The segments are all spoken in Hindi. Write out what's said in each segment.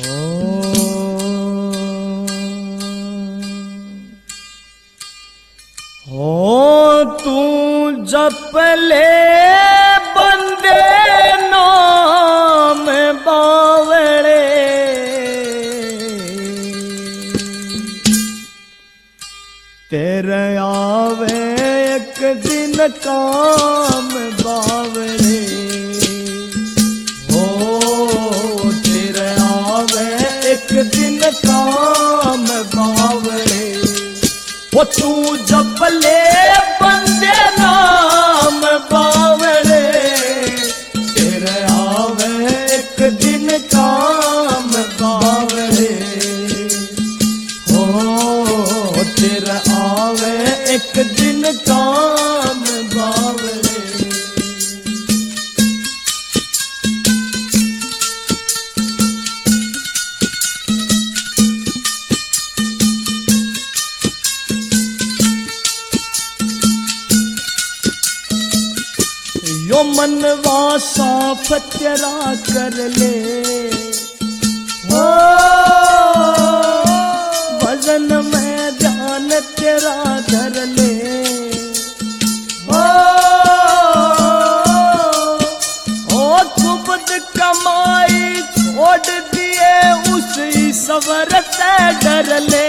हो तू जप ले बंदे नाम बावड़े, तेरे आवे एक दिन काम बावड़े। हो तेरे आवे एक दिन काम बावड़े। वो तू जप ले बंदे नाम बावड़े, तेरे आवे एक दिन काम बावड़े। हो तेरे आवे एक दिन काम बावड़े। यो मनवा साफ तेरा कर ले, हो भजन में ध्यान तेरा धर ले। ओ कुबद कमाई छोड़ दिए उसी सवर से डर ले।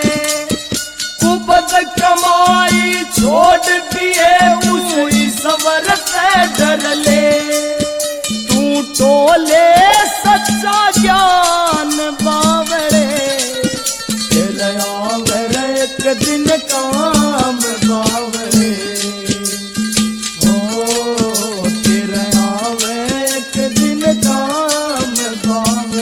कुबद कमाई छोड़ दिए उसी सवर से डर ले। तू टोले सच्चा ज्ञान बावड़े, तेरे आवे एक दिन काम बावड़े। हो तेरे आवे एक दिन काम बावड़े।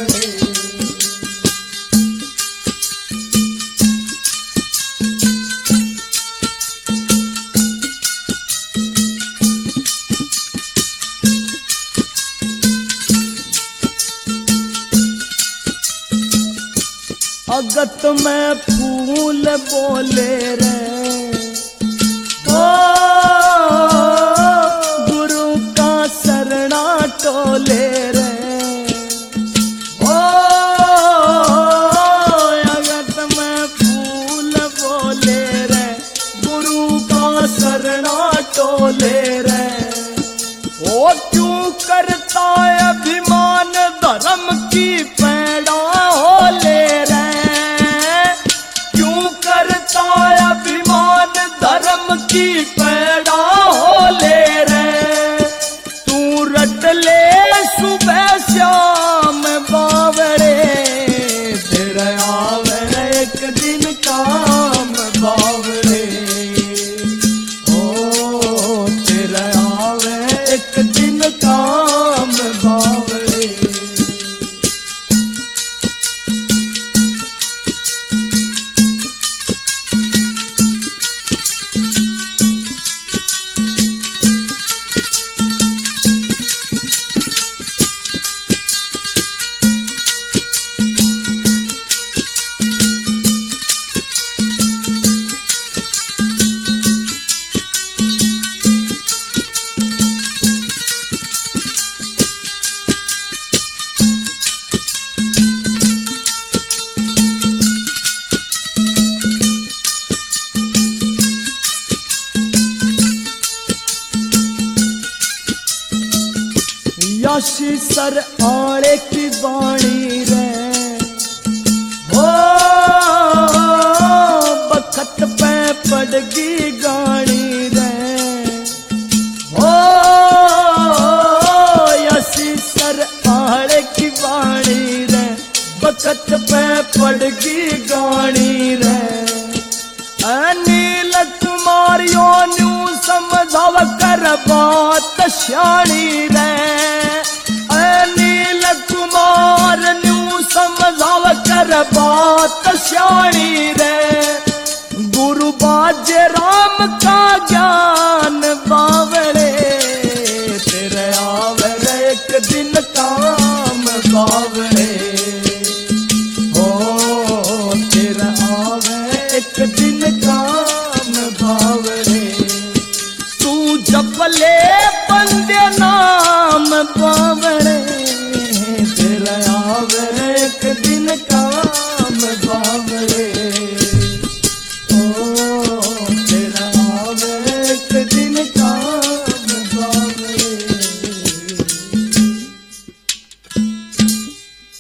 अगत में फूल बोले रे, ओ गुरु का शरणा टोले रे। ओ अगत में फूल बोले रे, गुरु का शरणा टोले रे। ओ क्यों करता अभिमान धर्म की पैड़ा हो ले रे। अभिमान धर्म की पैड़ा हो ले रे। तू रट ले सुबह शाम बावड़े, तेरे आवे एक दिन काम बावड़े। ओ तेरे आवे एक दिन काम बावड़े। शीसर आड़े की बाणी रे, हो बखत पे पड़गी गानी रे। हो या शीसर आड़े की बाणी रे, बखत पे पड़गी गानी रे। अनिल कुमार यो न्यू समझाव कर बात श्याणी रे। अनिल कुमार न्यू समझाव कर बात श्याणी रे। गुरु बाजे राम का ज्ञान बावड़े, तेरे आवे एक दिन काम बावड़े। हो तेरे आवे एक दिन काम बावड़े। तू जप ले बंदे नाम बावड़े, तेरे आवे आवे एक